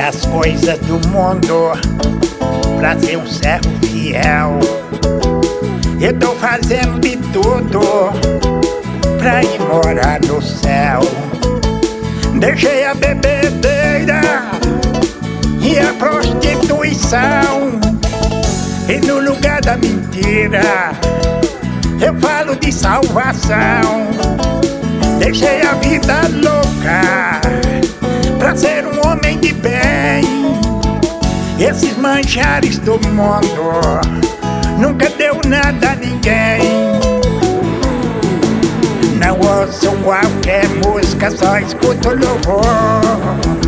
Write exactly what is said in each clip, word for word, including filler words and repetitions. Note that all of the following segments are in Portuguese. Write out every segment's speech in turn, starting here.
as coisas do mundo pra ser um servo fiel. Eu tô fazendo de tudo pra ir morar no céu. Deixei a bebedeira e a prostituição, e no lugar da mentira eu falo de salvação. Deixei a vida louca pra ser um homem de bem. Esses manjares do mundo nunca deu nada a ninguém. Não ouço qualquer música, só escuto louvor.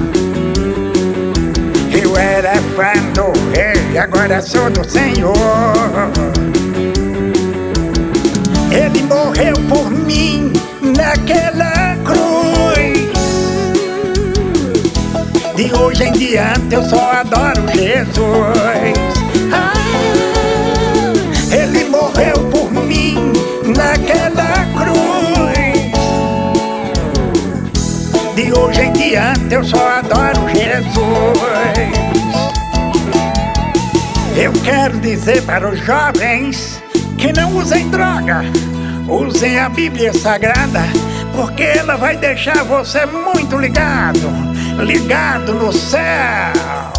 Eu era fã do rei, agora sou do Senhor. Ele morreu por mim naquela cruz. De hoje em diante eu só adoro Jesus. Ah, ele morreu por mim naquela cruz. De hoje em diante eu só adoro Jesus. Eu quero dizer para os jovens que não usem droga, usem a Bíblia Sagrada, porque ela vai deixar você muito ligado, ligado no céu.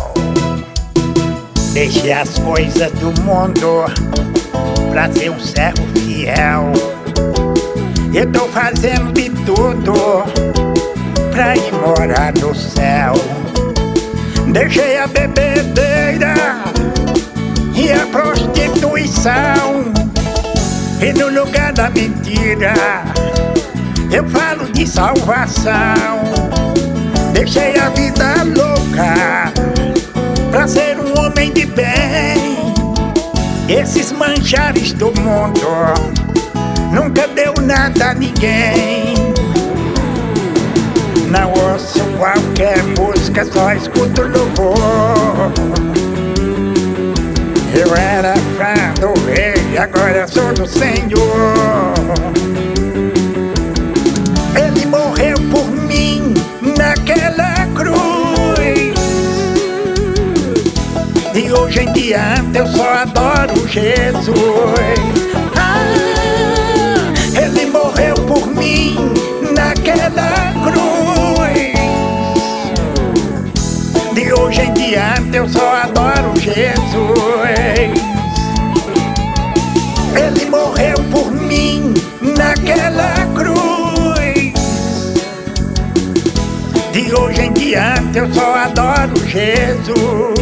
Deixe as coisas do mundo pra ser um servo fiel. Eu tô fazendo de tudo pra ir morar no céu. Deixei a bebedeira e a prostituição, e no lugar da mentira eu falo de salvação. Deixei a vida louca pra ser um homem de bem. Esses manjares do mundo nunca deu nada a ninguém. Não ouço qualquer música, só escuto louvor. Eu era fã do rei, agora sou do Senhor. Ele morreu por mim naquela cruz. E hoje em diante eu só adoro Jesus. Ah, ele morreu por mim naquela cruz. De hoje em diante eu só adoro Jesus. Ele morreu por mim naquela cruz. De hoje em diante eu só adoro Jesus.